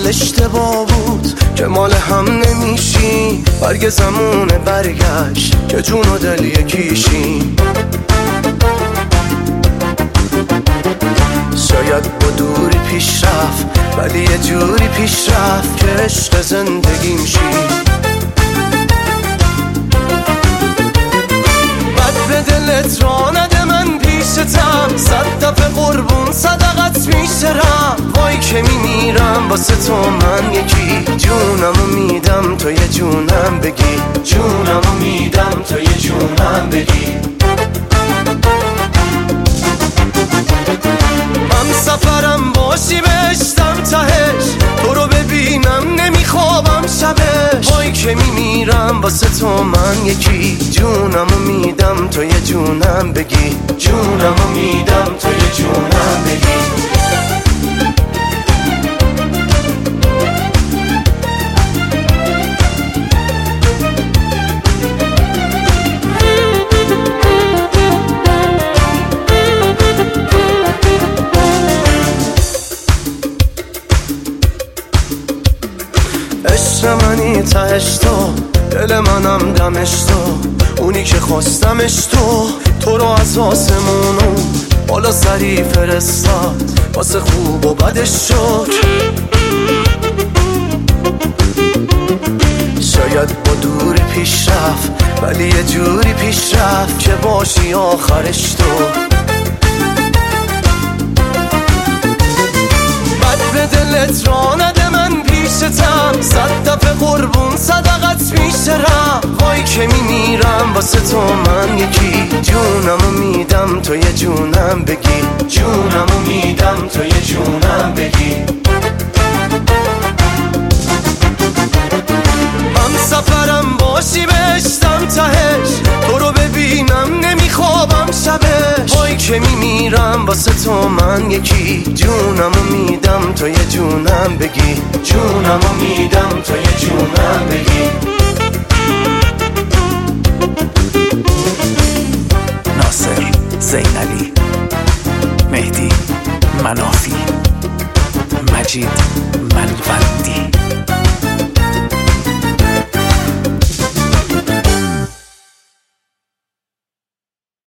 اشتباه بود که مال هم نمیشیم. برگ زمونه برگشت که جون و دل یکیشیم. شاید با دوری پیش رفت ولی یه جوری پیش رفت که عشق زندگیم شی. بد به دلت را نده من پیشتم، 100 دفعه قربون صدقت میشرم. وای که میمیرم واسه تو من یکی، جونمو میدم تو یه جونم بگی، جونمو میدم تو یه جونم بگی. من سفرم باشی بشتم تهش، تو رو ببینم نمیخوابم شبش. وای که میمیرم واسه تو من یکی، جونمو میدم تو یه جونم بگی، جونمو میدم تو یه جونم بگی. عشق منی تهش تو، دل منم دمش تو، اونی که خواستمش تو رو از آسمونو بالا سری فرستاد، واسه خوب و بدش شد. شاید با دوری پیش رفت ولی یه جوری پیش رفت که باشی آخرش تو. بد به دلت را نده من پیشتم، 100 دفعه قربون صدقت میشرم. وای که میمیرم واسه تو من یکی، جونمو میدم تو یه جونم بگی، جونمو میدم تو یه جونم بگی. من سفرم باشی بشتم تهش، تو رو ببینم نمیخوابم شبش. وای که میمیرم واسه تو من یکی، جونمو میدم تو یه جونم بگی، جونمو میدم تو یه جونم بگی. ناصر زینلی، مهدی منافی، مجید